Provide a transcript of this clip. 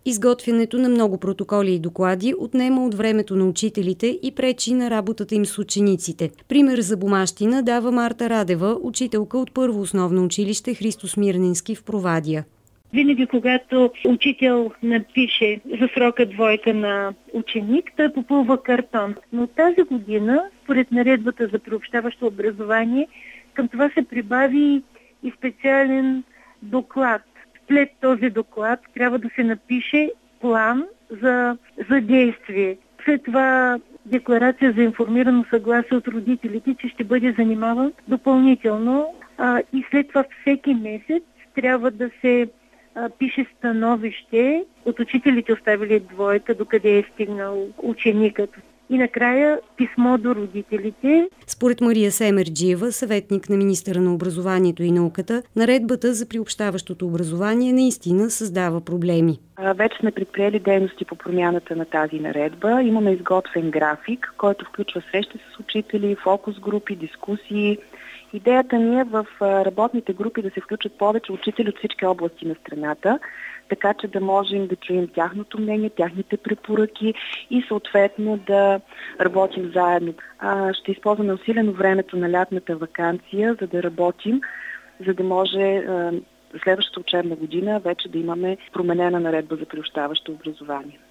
Изготвянето на много протоколи и доклади отнема от времето на учителите и пречи на работата им с учениците. Пример за бумащина дава Марта Радева, учителка от първо основно училище Христо Смирненски в Провадия. Винаги, когато учител напише за срока двойка на ученик, той попълва картон. Но тази година, според наредбата за приобщаващо образование, към това се прибави и специален доклад. След този доклад трябва да се напише план за действие. След това декларация за информирано съгласие от родителите, че ще бъде занимаван допълнително. И след това всеки месец трябва да се пише становище от учителите, оставили двойка, докъде е стигнал ученикът. И накрая писмо до родителите. Според Мария Семерджиева, съветник на министъра на образованието и науката, наредбата за приобщаващото образование наистина създава проблеми. Вече сме предприели дейности по промяната на тази наредба. Имаме изготвен график, който включва срещи с учители, фокус групи, дискусии. Идеята ни е в работните групи да се включат повече учители от всички области на страната, така че да можем да чуем тяхното мнение, тяхните препоръки и съответно да работим заедно. Ще използваме усилено времето на лятната ваканция, за да работим, за да може следващата учебна година вече да имаме променена наредба за приобщаващо образование.